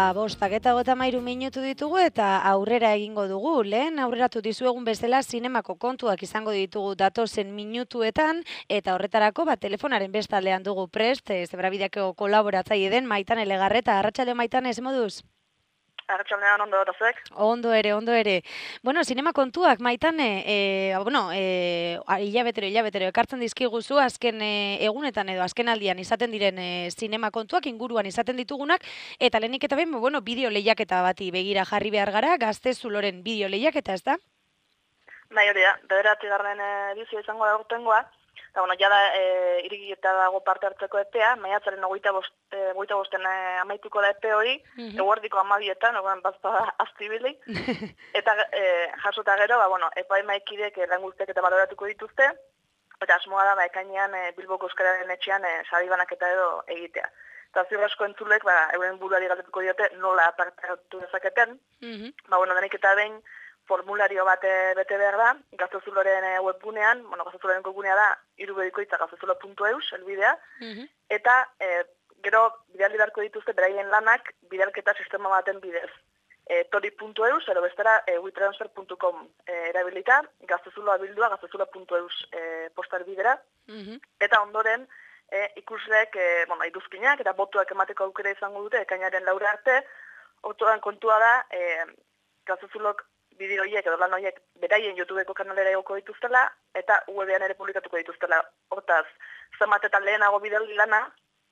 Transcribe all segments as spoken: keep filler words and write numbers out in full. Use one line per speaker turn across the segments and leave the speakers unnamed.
bostak eta hogeita hamairu minutu ditugu eta aurrera egingo dugu. Lehen aurreratu dizuegun bezala zinemako kontuak izango ditugu datozen minutuetan eta horretarako ba, telefonaren bestaldean dugu prest, Zebrabideako kolaboratzaile den Maitane Legarreta. Arratsalde Maitane, ez moduz?
Arratsaldean ondo eta zuek?
Ondo ere, ondo ere. Bueno, zinema kontuak, Maitane, e, bueno, e, hilabetero, hilabetero, ekartzen dizkiguzu azken e, egunetan edo azken aldian izaten diren e, zinema kontuak, inguruan izaten ditugunak, eta lehenik eta behin, bueno, bideo lehiaketa bati begira jarri behar gara, Gazte Zuloren bideo lehiaketa, ez da?
Bai, hori da, bederatzi garren edizio izango da urtengoa, eta, bueno, jada e, irigita dago parte hartzeko epea, maiatzaren ogoita bost, e, bosten e, amaituko da epe hori, mm -hmm. eguerdiko amabietan, ogan bazpa aztibili, eta e, jasota gero, ba, bueno, epaimaikidek lan guztiak eta baloratuko dituzte, eta asmoa da, ba, ekainean e, Bilboko Euskararen etxean e, sari banaketa edo egitea. Eta ziur asko entzulek, ba, euren buruari galdetuko diote nola parte hartu dezaketen, mm -hmm. ba, bueno, denik eta behin, formulario bat bete behar da, Gazte Zuloren webgunean, bueno, Gazte Zuloren webgunea da, irubedikoitza gaztezulo puntu eus, elbidea, mm-hmm. eta e, gero bidaldi beharko dituzte beraien lanak bidalketa sistema baten bidez. E, tori puntu eus, ero bestera, e, witransfer puntu com e, erabilita, gaztezuloa bildua, gaztezulo puntu eus e, postar bidera, mm-hmm. eta ondoren, e, ikusleek, e, bueno, iduzkinak eta botuak emateko aukera izango dute, ekainaren laura arte, ortuan kontua da, e, Gaztezulok bideo horiek edo lan horiek beraien YouTubeko kanalera egoko dituztela eta webean ere publikatuko dituztela. Hortaz, zenbat eta lehenago bideo lana,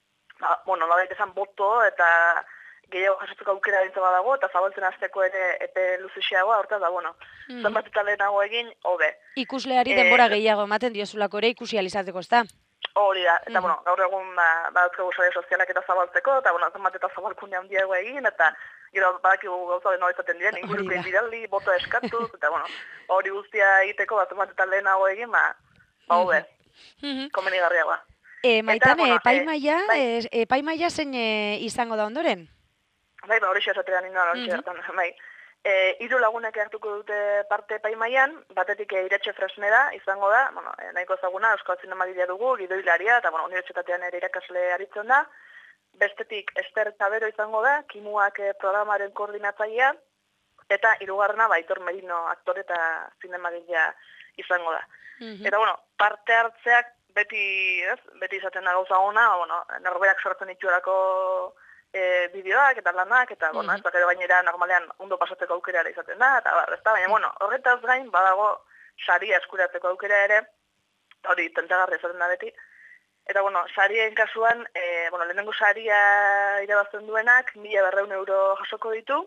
ba, bueno, nolabait esan boto eta gehiago jasotzeko aukera dintza badago eta zabaltzen hasteko ere epe luzexiagoa, hortaz, ba, bueno, mm. zenbat eta lehenago egin, hobe.
Ikusleari denbora e, gehiago ematen diozulako ere ikusi alizateko, ez da?
Hori da, eta, mm. bueno, gaur egun, ba, badatzeko sare sozialak eta zabaltzeko, eta, bueno, zenbat eta zabalkunde handiago egin, eta gero badakigu gauza deno izaten diren, inguruko bidaldi, boto eskatuz, eta, bueno, hori guztia egiteko, bat zenbat eta lehenago egin, ba, ba, hobe, mm-hmm. komenigarriagoa.
E, Maitane, bueno, epaimaia, e, bai. epaimaia zein e, izango da ondoren?
Bai, ba, hori xeazatean ninduan, hori xeazatean, mm-hmm. bai. E, hiru lagunek hartuko dute parte epaimaian, batetik e, Iratxe Fresneda izango da, bueno, e, nahiko ezaguna, Euskal Zinemagilea dugu, gidoilaria, eta, bueno, unibertsitatean ere irakasle aritzen da. Bestetik Ester Tabero izango da, Kimuak e, programaren koordinatzailea, eta hirugarrena ba, Aitor Merino aktore eta zinemagilea izango da. Mm-hmm. Eta, bueno, parte hartzeak beti, ez, beti izaten da gauza ona, bueno, norberak sortzen dituelako E, bideoak eta lanak, eta, bueno, mm-hmm. ez da, gainera normalean ondo pasatzeko aukera izaten da, eta bar, ez da, baina, bueno, horretaz gain, badago saria eskuratzeko aukera ere, hori tentagarri izaten da beti, eta, bueno, sarien kasuan, e, bueno, lehenengo saria irabazten duenak, mila berreun euro jasoko ditu,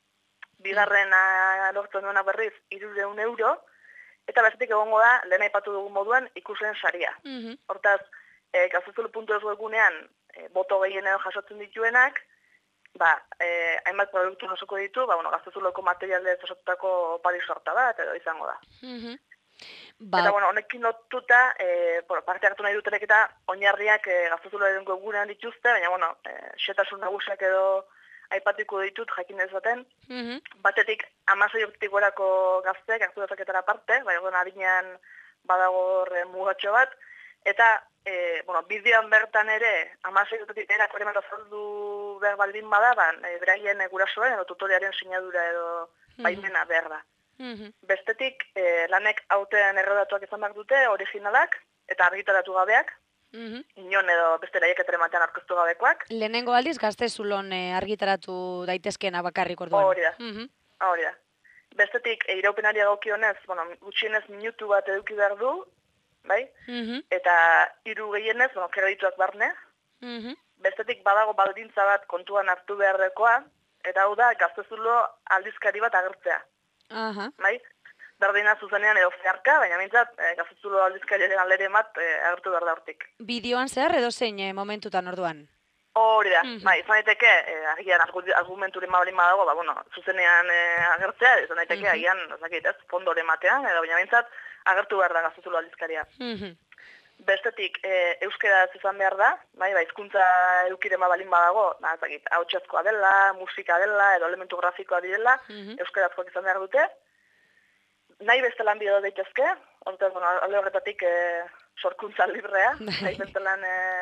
bigarrena lortzen duenak berriz, hirureun euro, eta bestetik egongo da, lehen aipatu dugun moduan, ikusen saria. Mm-hmm. Hortaz, e, gaztezulo puntu eus webunean, E, boto gehien edo jasotzen dituenak, ba, e, hainbat produktu nosoko ditu, ba, bueno, Gaztezuloko materialez osatutako pari sorta bat, edo izango da. Mm-hmm. ba... Eta, bueno, honekin lotuta, e, bueno, parte hartu nahi dutenek eta oinarriak e, Gaztezuloaren webunean dituzte, baina, bueno, e, xetasun nagusiak edo aipatiko ditut jakin dezaten. Mm-hmm. Batetik, amasei urtetik gorako gazteek hartu dezaketara parte, bai, egon adinean badago e, mugatxo bat, eta E, bueno, bideoan bertan ere, amasei urtetik erako ere meta zaldu behar baldin bada, ban, e, beraien e, gurasoen edo tutoriaren sinadura edo baimena behar da. Mm-hmm. Bestetik, e, lanek autean errodatuak izan behar dute, originalak, eta argitaratu gabeak, mm-hmm. inon edo beste laieketare matean aurkeztu gabekoak.
Lehenengo aldiz, Gazte Zulon e, argitaratu daitezkeena bakarrik orduan.
Hori da, mm-hmm. hori da. Bestetik, e, iraupenari agokionez, bueno, gutxienez minutu bat eduki behar du, bai? Mm-hmm. Eta hiru gehienez, bueno, kredituak barne. Mm-hmm. Bestetik badago baldintza bat kontuan hartu beharrekoa, eta hau da Gaztezulo aldizkari bat agertzea. Uh-huh. Bai? Berdina zuzenean edo zeharka, baina mintzat e, Gaztezulo aldizkariaren aldere bat e, agertu behar da hortik.
Bideoan zehar edo zein e, momentutan orduan?
Hori da, mm-hmm. bai, izan daiteke, e, agian argumenturin mabalin badago, ba, bueno, zuzenean e, agertzea, izan daiteke, mm-hmm. agian, ezakit ez, fondore matean, edo baina mintzat, agertu behar da Gaztezulo aldizkaria. Mm-hmm. Bestetik, e, euskeraz izan behar da, bai, ba, hizkuntza eukirema balin badago, ba, ezakit, hautsezkoa dela, musika dela, edo elementu grafikoa direla, mm-hmm. euskarazkoak izan behar dute. Nahi beste lan bideo daitezke, horretaz, bueno, alde horretatik e, sorkuntza librea, nahi beste lan e,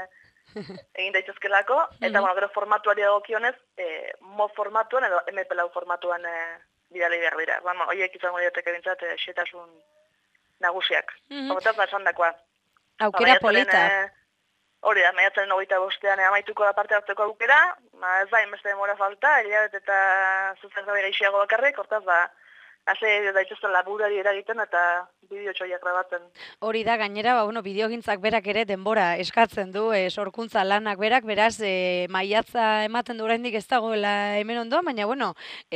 egin daitezkelako, eta bueno, gero formatuari dagokionez, e, mo formatuan edo eme pe lau formatuan e, bidali behar dira. Ba, horiek izango dioteke bintzat, e, xetasun nagusiak.
Mhm.
Horretaz, ba, esan dakoa.
Aukera
Ba,
polita.
E, hori da, maiatzaren hogeita bostean amaituko da parte hartzeko aukera, ba, ez da, inbeste demora falta, hilabet eta zuzen gabe gehiago bakarrik, hortaz, ba, hase daitezten laburari eragiten eta bideo txoiak grabatzen.
Hori da, gainera, ba, bueno, bideogintzak berak ere denbora eskatzen du, e, sorkuntza lanak berak, beraz, e, maiatza ematen du oraindik ez dagoela hemen ondoan, baina, bueno,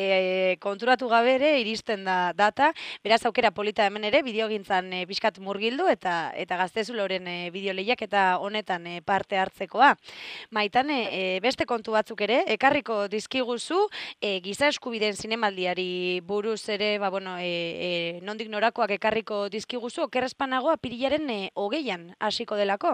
e, konturatu gabe ere iristen da data, beraz, aukera polita hemen ere, bideogintzan e, pixkat murgildu, eta eta gaztezuloren e, bideo lehiak eta honetan e, parte hartzekoa. Maitane, e, beste kontu batzuk ere, ekarriko dizkiguzu, e, giza eskubideen zinemaldiari buruz ere, ba, bueno, e, e, nondik norakoak ekarriko dizkiguzu, okerrezpanago apirilaren e, hogeian hasiko delako?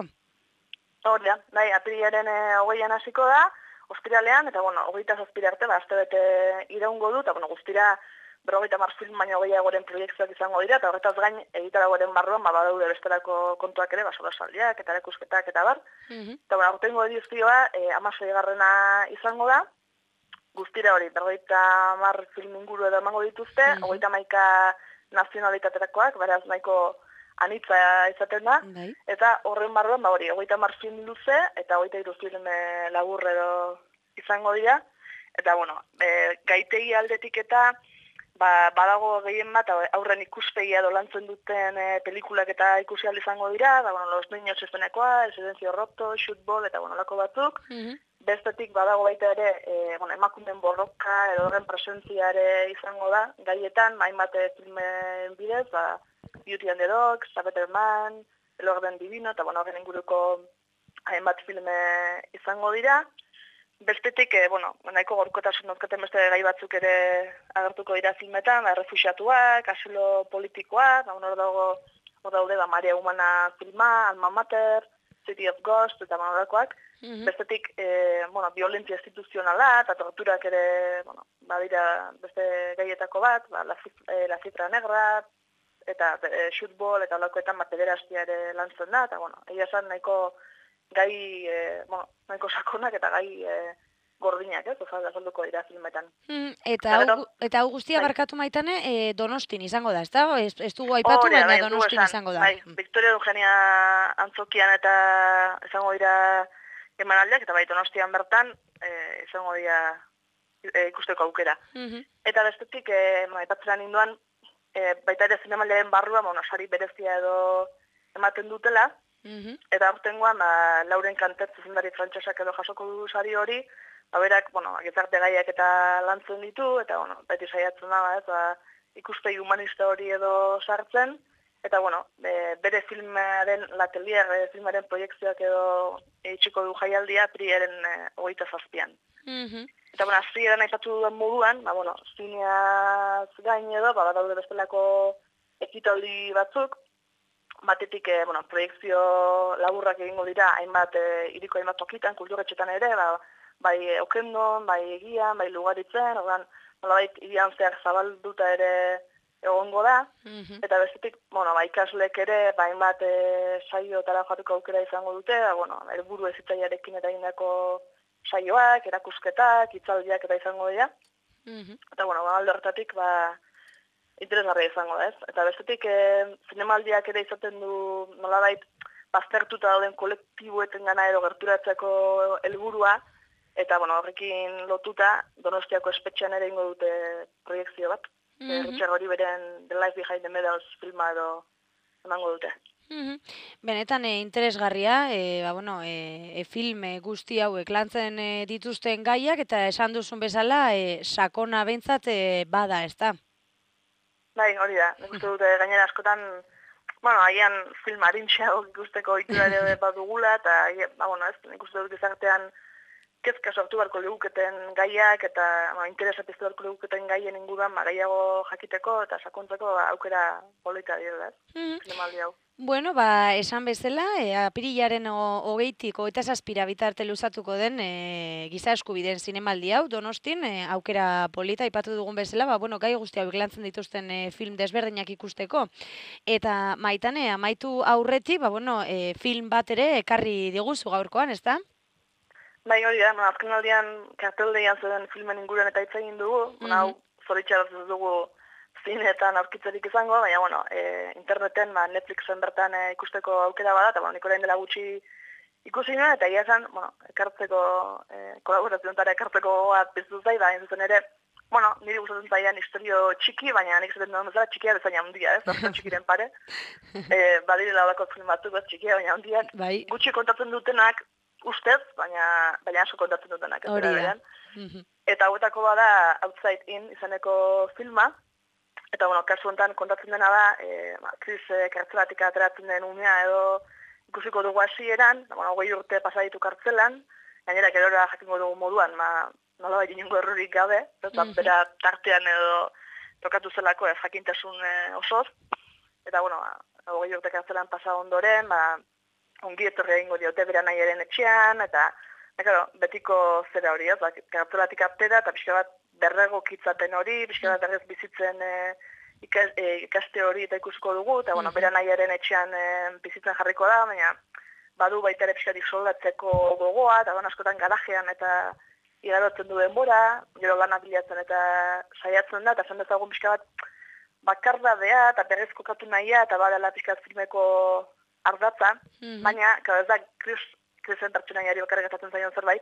Hor da, bai, apirilaren e, hogeian hasiko da, ostiralean, eta bueno, hogeita zazpira arte, ba, azte bete iraungo du, eta bueno, guztira berrogeita mar film baino gehiagoren proiektzioak izango dira, eta horretaz gain egitaragoaren barruan, ba, badaude bestelako kontuak ere, ba, solasaldiak, eta erakusketak, eta bar.
Mhm.
Eta bueno, aurtengo edizioa, e, amasei garrena izango da, guztira hori, berrogeita mar film inguru edo emango dituzte,
Mhm.
hogeita maika nazionalitaterakoak, beraz nahiko anitza izaten da,
Bai.
eta horren barruan, ba hori, hogeita mar film luze, eta hogeita hiru film e, labur edo izango dira, eta bueno, e, gaitegi aldetik eta ba, badago gehien bat, aurren ikuspegia dolantzen duten e, pelikulak eta ikusi ahal izango dira, da, bueno, Los Niños Ezenekoa, El Silencio Roto, Shootball, eta bueno, lako batzuk,
Mhm.
bestetik badago baita ere, e, bueno, emakumeen borroka edo horren presentzia ere izango da, gaietan, hainbat filmen bidez, ba, Beauty and the Dog, Sabeter Man, El Orden Divino, eta bueno, horren inguruko hainbat filme izango dira. Bestetik, e, bueno, nahiko gorkotasun nozkaten beste gai batzuk ere agertuko dira filmetan, ba, refuxiatuak, asilo politikoak, ba, hor dago, hor daude, ba, Maria Humana filma, Alma Mater, City of Ghost, eta manorakoak.
Mhm.
Bestetik, e, bueno, violentzia instituzionala eta torturak ere, bueno, badira beste gaietako bat, ba, la, e, la cifra negra, eta e, shootball, eta olakoetan bat pederastia ere lantzen da, eta, bueno, egia esan nahiko gai, e, bueno, nahiko sakonak eta gai e, gordinak, ez, oza, azalduko dira filmetan.
Mm, eta, hau, gu- eta hau guztia
bai.
barkatu Maitane, e, Donostin izango da, ez da? Ez, ez dugu aipatu,
Hori da,
baina
bai, ez dugu
Donostin
esan,
izango da.
Bai, Victoria Eugenia antzokian eta izango dira emanaldiak, eta bai, Donostian bertan e, izango dira e, ikusteko aukera.
Mhm.
Eta bestetik, e, aipatzen ninduan, e, baita ere zinemaldiaren barruan, bueno, sari berezia edo ematen dutela,
Mhm.
eta aurtengoan, ba, Lauren Kantet zuzendari frantsesak edo jasoko du sari hori, ba, berak, bueno, gizarte gaiak eta lantzen ditu, eta, bueno, beti saiatzen da, ez, ba, ikuspegi humanista hori edo sartzen, eta, bueno, e, bere filmaren, latelier, e, filmaren proiektzioak edo eitxiko du jaialdia, priaren e, hogeita zazpian.
Mhm.
Eta, bueno, azti edan aipatu duen moduan, ba, bueno, zineaz gain edo, ba, daude bestelako ekitaldi batzuk, batetik, e, bueno, proiektzio laburrak egingo dira, hainbat, e, iriko hainbat tokitan, kulturetxetan ere, ba, bai e, okendon, bai egian, bai lugaritzen, ordan, nolabait irian zehar zabalduta ere egongo da,
Mhm.
eta bestetik, bueno, ba, ikaslek ere, ba, hainbat e, saiotara joatuko aukera izango dute, ba, bueno, helburu hezitzailearekin eta egindako saioak, erakusketak, hitzaldiak eta izango dira.
Mhm.
Eta, bueno, ba, alde horretatik, ba, interesgarria izango da, ez? Eta bestetik, e, zinemaldiak ere izaten du nolabait baztertuta dauden kolektiboeten gana edo gerturatzeko helburua, eta, bueno, horrekin lotuta, Donostiako espetxean ere ingo dute proiektzio bat.
Mhm.
E, Richard hori beren The Life Behind the Medals filma edo emango dute.
Mhm. Benetan e, interesgarria, e, ba, bueno, e, e, filme guzti hauek lantzen e, dituzten gaiak, eta esan duzun bezala, e, sakona behintzat e, bada, ez da?
Bai, hori da. Nik uste dute gainera askotan, bueno, agian film arintxeago ikusteko ohitura ere badugula, eta, ba, bueno, ez, nik uste dut gizartean kezka sortu beharko leguketen gaiak, eta ba, interesa piztu beharko leguketen gaien inguruan ba, gehiago jakiteko eta sakontzeko ba, aukera polita direla, ez,
Mhm.
zinemaldi hau.
Bueno, ba, esan bezala, e, apirilaren ho- hogeitik hogeita zazpira bitarte luzatuko den e, giza eskubideen zinemaldi hau, Donostin, e, aukera polita aipatu dugun bezala, ba, bueno, gai guzti hauek lantzen dituzten e, film desberdinak ikusteko. Eta Maitane, amaitu aurretik, ba, bueno, e, film bat ere ekarri diguzu gaurkoan, ezta?
Bai, hori da, bueno, azken aldian karteldean zeuden filmen inguruan eta hitz egin dugu, bueno,
Mhm.
hau zoritxaraz ez dugu zinetan aurkitzerik izango, baina, bueno, e, interneten, ba, Netflixen bertan e, ikusteko aukera bada, eta, bueno, nik orain dela gutxi ikusi nuen, eta egia esan, bueno, ekartzeko, e, kolaboraziontara ekartzeko bat biztu zai, da, zuzen ere, bueno, niri gustatzen zaidan historio txiki, baina nik zaten duen bezala txikia bezain handia, ez, azken txikiren pare. E, badirela olako film batzuk, ez txikia, baina handiak,
Bai,
gutxi kontatzen dutenak, ustez, baina, baina asko kontatzen dutenak, ez
hori
bera
da.
berean.
Mhm.
Eta hauetako bada Outside In izeneko filma, eta bueno, kasu honetan kontatzen dena da, e, ba, Chris e, kartzelatik ateratzen den umea edo ikusiko dugu hasieran, da, bueno, hogei urte pasa ditu kartzelan, gainera gerora jakingo dugu moduan, ma, nola bai inungo errurik gabe, eta
Mhm.
bera tartean edo tokatu zelako ez jakintasun e, osoz, eta bueno, ba, hogei urte kartzelan pasa ondoren, ba, ongi etorri egingo diote bera nahiaren etxean, eta, eta claro, betiko zera hori, ez, ba, kartzelatik aptera, eta pixka bat berregokitzapen hori, pixka bat berrez bizitzen e, ikas, e, ikaste hori eta ikusko dugu, eta bueno,
Mhm.
bera nahiaren etxean e, bizitzen jarriko da, baina badu baita ere pixka soldatzeko gogoa, eta bueno, askotan garajean eta igarotzen du denbora, gero lanak bilatzen eta saiatzen da, eta zen dezagun pixka bat bakardadea eta berrez kokatu nahia, eta badala pixka bat filmeko ardatza,
Mhm.
baina, claro, ez da Chris, Chrisen pertsonaiari bakarrik gertatzen zaion zerbait.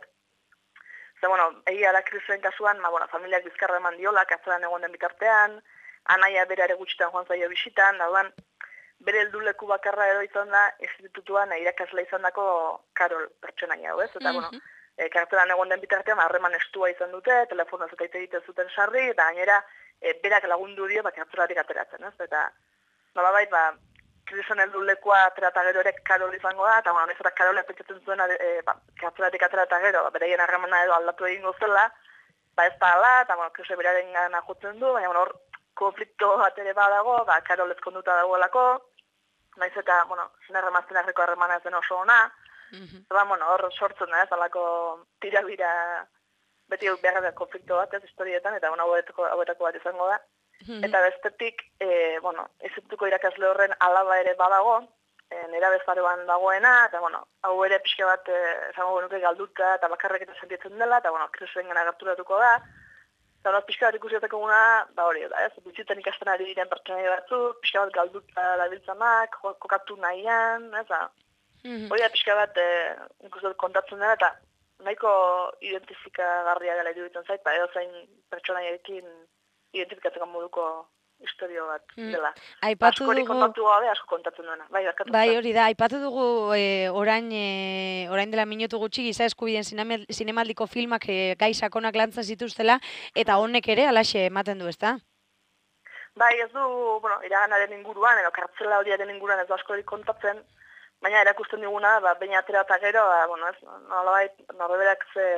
Ze, bueno, egia da Chrisen kasuan, ma, bueno, familiak bizkarra eman diola, kartzelan egon den bitartean, anaia bere ere gutxitan joan zaio bisitan, dauan, bere helduleku bakarra edo izan da, institutuan irakasle izan dako Karol pertsonaia hau, ez? Eta, bueno,
Mhm.
e, kartzelan egon den bitartean, harreman estua izan dute, telefonoz eta hitz egiten zuten sarri, eta gainera, e, berak lagundu dio, ba, kartzelatik ateratzen, ez? Eta, nolabait, ba, Krisen heldu lekua aterata gero ere Karol izango da, eta bueno, nezera Karol pentsatzen zuen, e, ba, kartzelatik aterata gero, ba, beraien harremana edo aldatu egingo zela, ba ez da ala, eta bueno, Krise beraren gana jotzen du, baina bueno, hor konflikto bat ere badago, ba, Karol ezkonduta dagoelako, naiz eta, bueno, zinarra mazten harreko harremana ez den oso ona,
Mhm.
eta bueno, hor sortzen da, ez alako tira-bira, beti behar da konflikto bat, ez, historietan, eta bueno, hauetako, hauetako bat izango da.
Mhm.
Eta bestetik, e, bueno, institutuko irakasle horren alaba ere badago, e, nera bezaroan dagoena, eta bueno, hau ere pixka bat, e, esango genuke galduta eta bakarrik eta sentitzen dela, eta bueno, Krisen gana gerturatuko da. Eta bueno, pixka bat ikusiateko guna, ba hori da, ez? Bizitzen ikasten ari diren pertsonai batzuk, pixka bat galduta dabiltzanak, kokatu nahian, ez da?
Mhm.
Hori da pixka bat, e, ikusiat kontatzen dela, eta nahiko identifikagarria dela iruditzen zait, ba, edo zain pertsonaiekin identifikatzeko moduko historio bat
Mm.
dela.
Aipatu
Askori
dugu,
kontatu gabe asko kontatzen duena. Bai, barkatu
bai,
zuen.
hori da, aipatu dugu e, orain, e, orain dela minutu gutxi giza eskubideen zinemel- zinemaldiko filmak e, gai sakonak lantzen zituztela, eta honek ere alaxe ematen du, ezta?
Bai, ez du, bueno, iraganaren inguruan, edo kartzela horiaren inguruan ez du askori kontatzen, baina erakusten diguna, ba, baina atera eta gero, ba, bueno, ez, nolabait, norberak ze,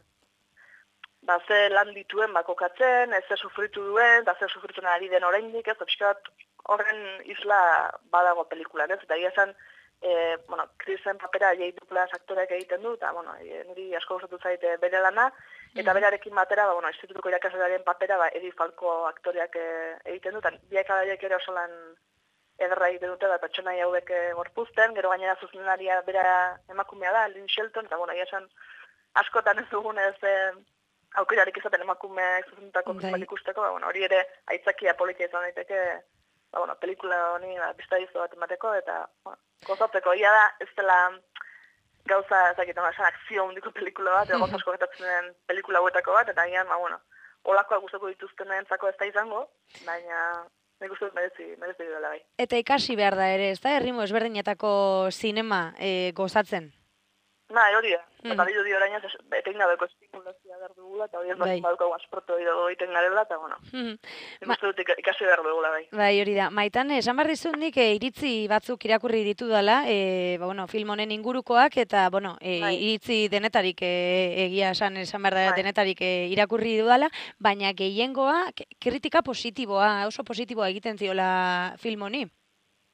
ba, ze lan dituen bakokatzen, ez ze sufritu duen, da ze sufritzen ari den oraindik, ez, pixka bat horren isla badago pelikulan, ez, eta egia esan, e, bueno, Krisen papera jai duplas aktoreak egiten du, eta, bueno, e, niri asko gustatu zaite bere lana, eta berarekin batera, ba, bueno, institutuko irakaslearen papera, ba, Edi Falco aktoreak e, egiten du, eta biak adaiek ere oso lan ederra egiten dute, ba, pertsonai hauek e, gorpuzten, gero gainera zuzenaria bera emakumea da, Lynn Shelton, eta, bueno, egia esan, askotan ez dugun ez e, aukerarik izaten emakumeak zuzendutako
Bai.
filmak ikusteko, ba, bueno, hori ere aitzakia politia izan daiteke, ba, bueno, pelikula honi ba, biztadizo bat emateko, eta bueno, gozatzeko, ia da, ez dela gauza, ezakitan, esan akzio hundiko pelikula bat, edo gauza asko gertatzen den pelikula hauetako bat, eta gian, ba, bueno, olakoak gustako dituzten entzako ez da izango, baina nik uste dut merezi, merezi dela bai.
Eta ikasi behar da ere, ez da, errimo ezberdinetako zinema e, gozatzen.
Bai, hori da.
Mhm.
Eta bidu di orainaz etengabeko estimulazioa behar dugula, eta hori ez
Bai.
baldin badukagu asproto edo egiten garela, eta bueno,
Mhm.
nik
Ma-
uste dut ika- ikasi behar dugula bai.
Bai, hori da. Maitan, esan behar dizut nik e, iritzi batzuk irakurri ditu dela, e, ba, bueno, film honen ingurukoak, eta, bueno, e,
Bai.
iritzi denetarik, e, egia esan, esan behar da
Bai.
denetarik e, irakurri dudala, baina gehiengoa, k- kritika positiboa, oso positiboa egiten ziola film honi.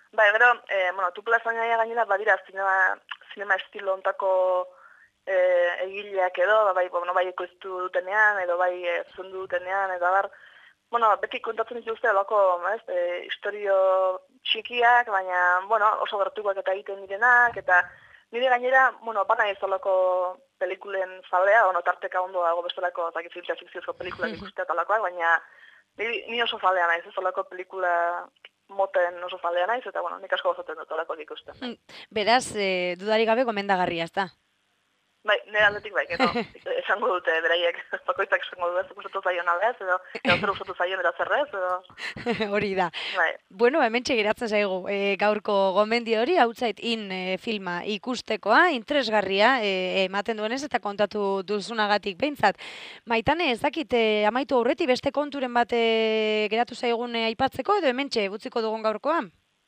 Bai, gero, e, bueno, Tupela Zainaia gainera badira zinema, zinema estilo ontako e, egileak edo, bai, bueno, bai ekoiztu dutenean, edo bai e, zundu dutenean, eta bar, bueno, beti kontatzen dituzte olako, ez, e, historio txikiak, baina, bueno, oso gertukoak eta egiten direnak, eta nire gainera, bueno, bana ez olako pelikulen zalea, bueno, tarteka ondo dago bestelako, eta zientzia fikziozko pelikulak ikustea talakoak, baina ni, ni oso zalea naiz, ez olako pelikula moten oso zalea naiz, eta, bueno, nik asko gozatzen dut olakoak ikusten.
Beraz, e, dudarik gabe gomendagarria, ez da?
Bai, nire aldetik bai, edo, esango dute beraiek, bakoitzak esango du ez, gustatu zaion aldez, edo, edo zer gustatu zaion eta zerrez, edo...
Hori da. Bai. Bueno, hemen txegiratzen zaigu, e, gaurko gomendio hori, Outside In e, filma ikustekoa, interesgarria, e, ematen duenez eta kontatu duzunagatik behintzat. Maitane, ez dakit, e, amaitu aurreti beste konturen bat e, geratu zaigun e, aipatzeko, edo hemen txe, butziko dugun gaurkoa?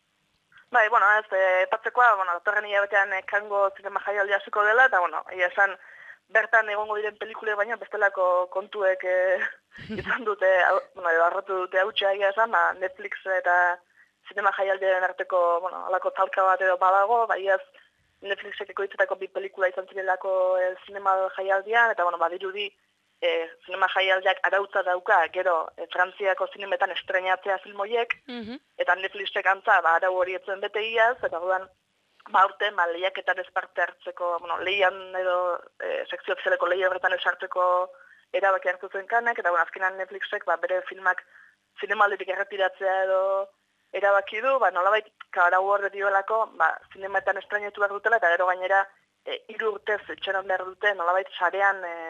Bai, bueno, ez, epatzekoa, bueno, datorren hilabetean kango zinema jaialdia hasiko dela, eta, bueno, ia esan, bertan egongo diren pelikule baina bestelako kontuek e, izan dute, bueno, edo arratu dute hautsa egia esan, ba, Netflix eta zinema jaialdiaren arteko, bueno, alako talka bat edo badago, bai ez, Netflixek ekoitzetako bi pelikula izan zirelako e, zinema jaialdian, eta, bueno, badirudi, E, zinema jaialdiak arautza dauka, gero e, Frantziako zinemetan estrenatzea filmoiek, mm-hmm. eta Netflixek antza, ba, arau hori etzuen bete iaz, eta dudan, ba, urte, ba, lehiaketan ez parte hartzeko, bueno, lehian edo e, sekzio ofizialeko lehi horretan ez hartzeko erabaki hartu zuen kanek, eta bueno, azkenan Netflixek ba, bere filmak zinemalditik erretiratzea edo erabaki du, ba, nolabait, arau horre dioelako, ba, zinemetan estrenetu behar dutela, eta gero gainera, e, hiru urtez etxeran behar dute, nolabait, sarean, e,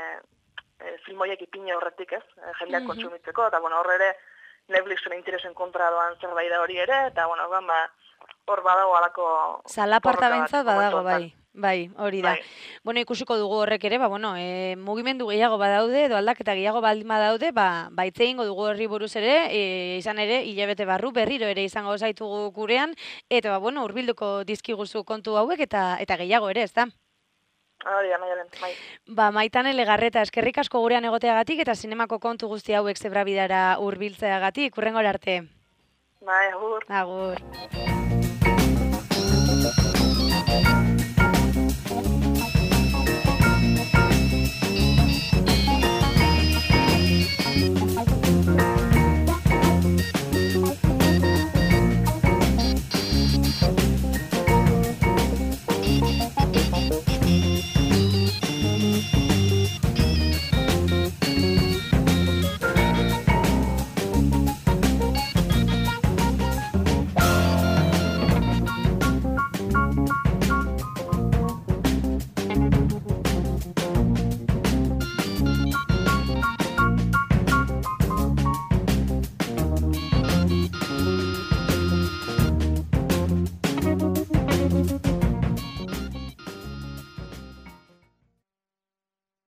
E, filmoiek ipine horretik, ez, e, jendeak mm-hmm. kontsumitzeko, eta, bueno, horre ere, Netflixen interesen kontra doan zerbait da hori ere, eta, bueno, ba, hor badago alako...
Zalaparta bentzat badago, bai, bai, hori da. Bai. Bueno, ikusiko dugu horrek ere, ba, bueno, e, mugimendu gehiago badaude, edo aldaketa gehiago baldin badaude, ba, baitze ingo dugu horri buruz ere, e, izan ere, hilabete barru, berriro ere izango zaitugu gurean, eta, ba, bueno, hurbilduko dizkiguzu kontu hauek, eta, eta gehiago ere, ez da?
Hori da, maialen, bai.
Ba, Maitane Legarreta, eskerrik asko gurean egoteagatik eta zinemako kontu guzti hauek zebrabidara hurbiltzeagatik, hurrengora arte.
Bai, agur.
Agur.